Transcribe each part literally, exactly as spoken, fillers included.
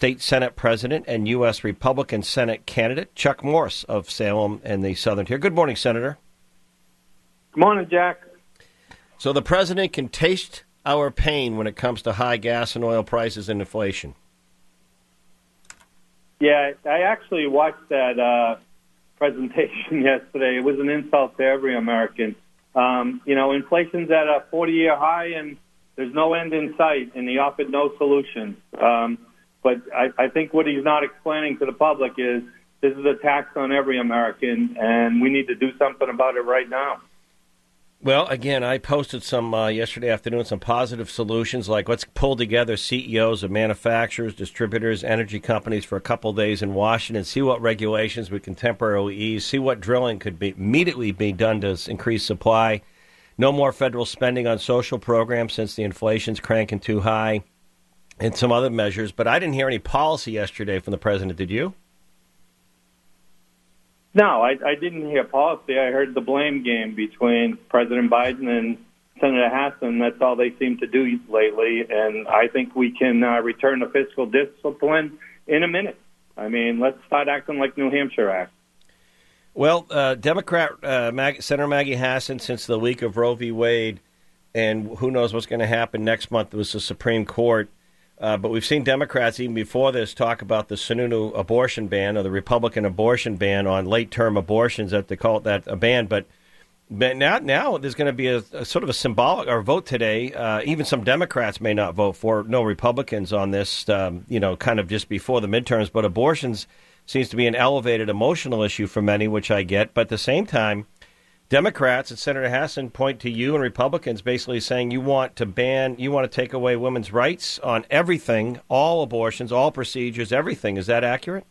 State Senate President and U S Republican Senate candidate, Chuck Morse of Salem and the Southern Tier. Good morning, Senator. Good morning, Jack. So the president can taste our pain when it comes to high gas and oil prices and inflation. Yeah, I actually watched that uh, presentation yesterday. It was an insult to every American. Um, you know, inflation's at a forty-year high, and there's no end in sight, and he offered no solution. Um, but I, I think what he's not explaining to the public is this is a tax on every American, and we need to do something about it right now. Well, again, I posted some uh, yesterday afternoon, some positive solutions, like let's pull together C E Os of manufacturers, distributors, energy companies for a couple days in Washington, see what regulations we can temporarily ease, see what drilling could be immediately be done to increase supply. No more federal spending on social programs since the inflation's cranking too high, and some other measures. But I didn't hear any policy yesterday from the president. Did you? No, I, I didn't hear policy. I heard the blame game between President Biden and Senator Hassan. That's all they seem to do lately, and I think we can uh, return to fiscal discipline in a minute. I mean, let's start acting like New Hampshire acts. Well, uh, Democrat uh, Mag- Senator Maggie Hassan, since the leak of Roe v. Wade, and who knows what's going to happen next month with the Supreme Court, Uh, but we've seen Democrats, even before this, talk about the Sununu abortion ban or the Republican abortion ban on late-term abortions, that they call it that a ban. But, but now, now there's going to be a, a sort of a symbolic or vote today. Uh, even some Democrats may not vote for, no Republicans on this, um, you know, kind of just before the midterms. But abortions seems to be an elevated emotional issue for many, which I get. But at the same time, Democrats and Senator Hassan point to you and Republicans basically saying you want to ban, you want to take away women's rights on everything, all abortions, all procedures, everything. Is that accurate?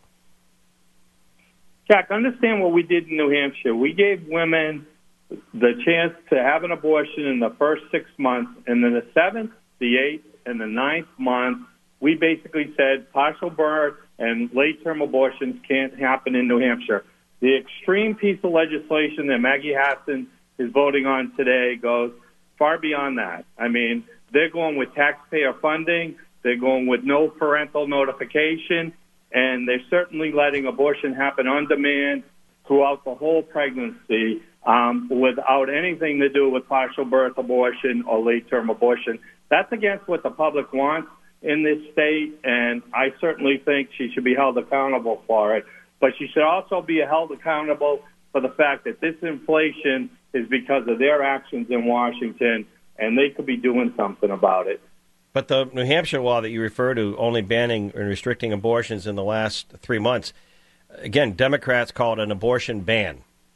Jack, understand what we did in New Hampshire. We gave women the chance to have an abortion in the first six months, and then the seventh, the eighth, and the ninth month, we basically said partial birth and late-term abortions can't happen in New Hampshire. The extreme piece of legislation that Maggie Hassan is voting on today goes far beyond that. I mean, they're going with taxpayer funding, they're going with no parental notification, and they're certainly letting abortion happen on demand throughout the whole pregnancy um, without anything to do with partial birth abortion or late-term abortion. That's against what the public wants in this state, and I certainly think she should be held accountable for it. But she should also be held accountable for the fact that this inflation is because of their actions in Washington, and they could be doing something about it. But the New Hampshire law that you refer to, only banning and restricting abortions in the last three months, again, Democrats call it an abortion ban.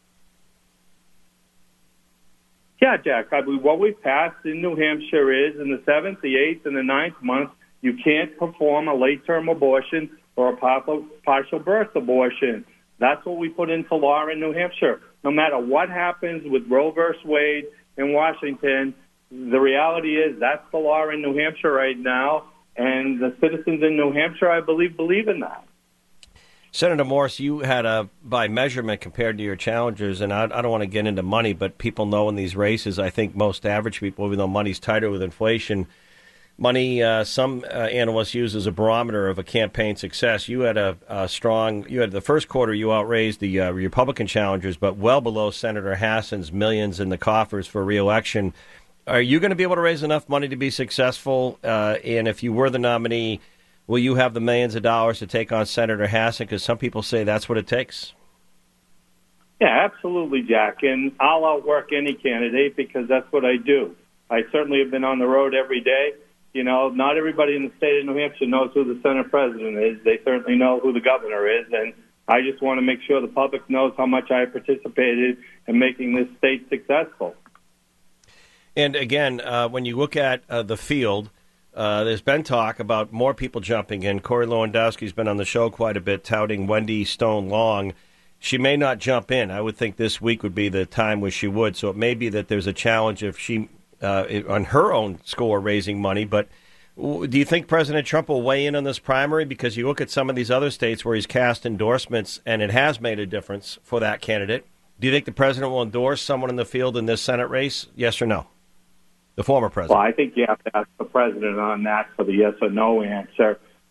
Yeah, Jack, I mean, what we've passed in New Hampshire is in the seventh, the eighth, and the ninth month, you can't perform a late-term abortion or a partial, partial birth abortion. That's what we put into law in New Hampshire. No matter what happens with Roe versus Wade in Washington, the reality is that's the law in New Hampshire right now, and the citizens in New Hampshire, I believe, believe in that. Senator Morse, you had a, by measurement compared to your challengers, and I, I don't want to get into money, but people know in these races, I think most average people, even though money's tighter with inflation, money, uh, some uh, analysts use as a barometer of a campaign success. You had a, a strong, you had the first quarter, you outraised the uh, Republican challengers, but well below Senator Hassan's millions in the coffers for re-election. Are you going to be able to raise enough money to be successful? Uh, and if you were the nominee, will you have the millions of dollars to take on Senator Hassan? Because some people say that's what it takes. Yeah, absolutely, Jack. And I'll outwork any candidate because that's what I do. I certainly have been on the road every day. You know, not everybody in the state of New Hampshire knows who the Senate president is. They certainly know who the governor is. And I just want to make sure the public knows how much I participated in making this state successful. And again, uh, when you look at uh, the field, uh, there's been talk about more people jumping in. Corey Lewandowski's been on the show quite a bit, touting Wendy Stone Long. She may not jump in. I would think this week would be the time where she would. So it may be that there's a challenge if she Uh, on her own score raising money. But do you think President Trump will weigh in on this primary? Because you look at some of these other states where he's cast endorsements and it has made a difference for that candidate. Do you think the president will endorse someone in the field in this Senate race? Yes or no? The former president. Well, I think you have to ask the president on that for the yes or no answer.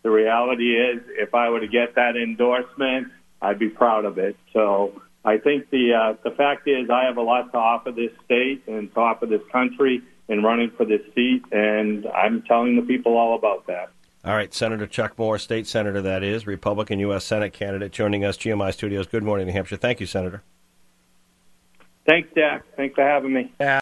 The reality is, if I were to get that endorsement, I'd be proud of it. So I think the uh, the fact is I have a lot to offer this state and to offer this country in running for this seat, and I'm telling the people all about that. All right, Senator Chuck Moore, state senator that is, Republican U S Senate candidate, joining us, G M I Studios. Good morning, New Hampshire. Thank you, Senator. Thanks, Jack. Thanks for having me.